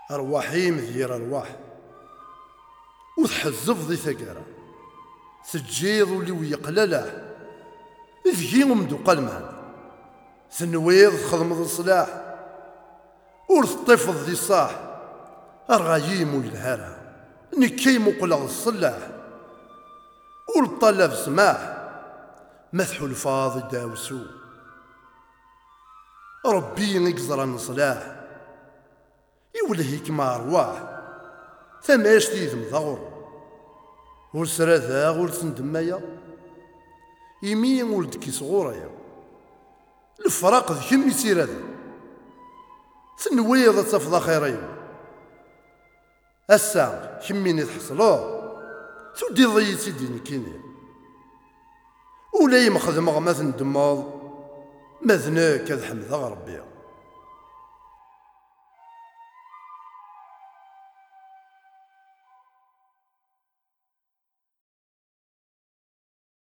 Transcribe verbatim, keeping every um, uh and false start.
أرواحي مثير أرواح وتحزف ذي ثقرة سجيض اللي ويقلله ذكي ومدوقل معنا ثنويض تخدم ذي الصلاح ورث طفض ذي الصاح أرغايم ويلهارها نكي مقلغ الصلاح والطلب سماح مدحو الفاضي داوسو ربي يقزر نصلاح يولهيك مع أرواح ثماش تيذم ثغر ورسراثا ورثن دمايا يمين ولدكي صغوريا الفراق ذي كم يسير هذا ثنويض تفضى خيرين أسا كميني تحصلوه تودي ضي سيدي نكيني ولا يمخذ مغمث ندماض مذناك هذا حمد ربي